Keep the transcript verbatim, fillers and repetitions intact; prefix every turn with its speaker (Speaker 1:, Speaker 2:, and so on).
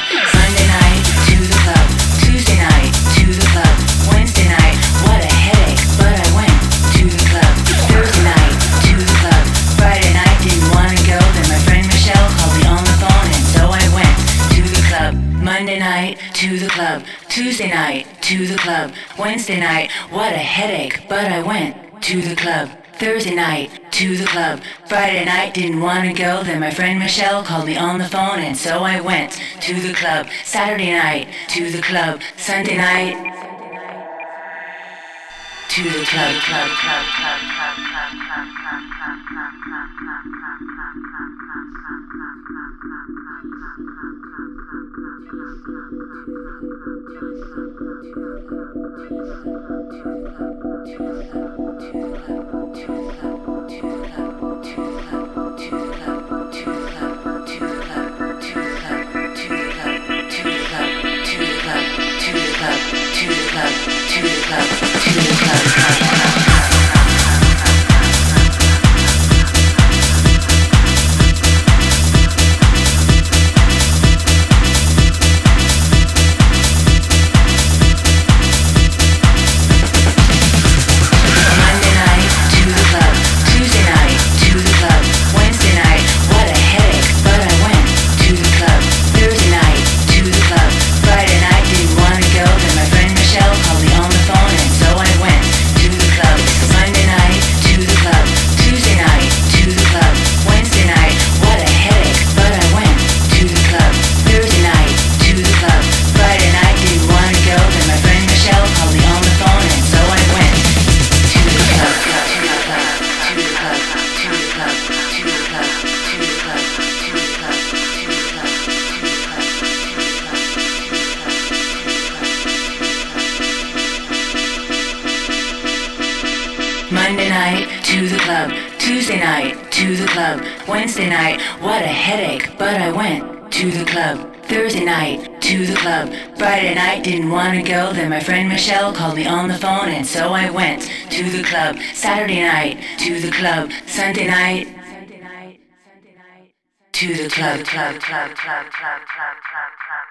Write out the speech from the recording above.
Speaker 1: club. Monday night, to the club. Tuesday night, to the club. Wednesday night, what a headache, but I went to the club. Thursday night, to the club. Friday night, didn't wanna go, then my friend Michelle called me on the phone, and so I went to the club. Monday night, to the club. Tuesday night, to the club. Wednesday night, what a headache, but I went to the club. Thursday night, to the club. Friday night, didn't wanna go, then my friend Michelle called me on the phone, and so I went to the club. Saturday night, to the club. Sunday night, to the club, club, club, club, club, club, club, club, club, club, club, club, Monday night, to the club. Tuesday night, to the club. Wednesday night, what a headache, but I went to the club. Thursday night, to the club. Friday night, didn't wanna go, then my friend Michelle called me on the phone, and so I went to the club. Saturday night, to the club. Sunday night, to the club, club, club, club, club, club, club, club.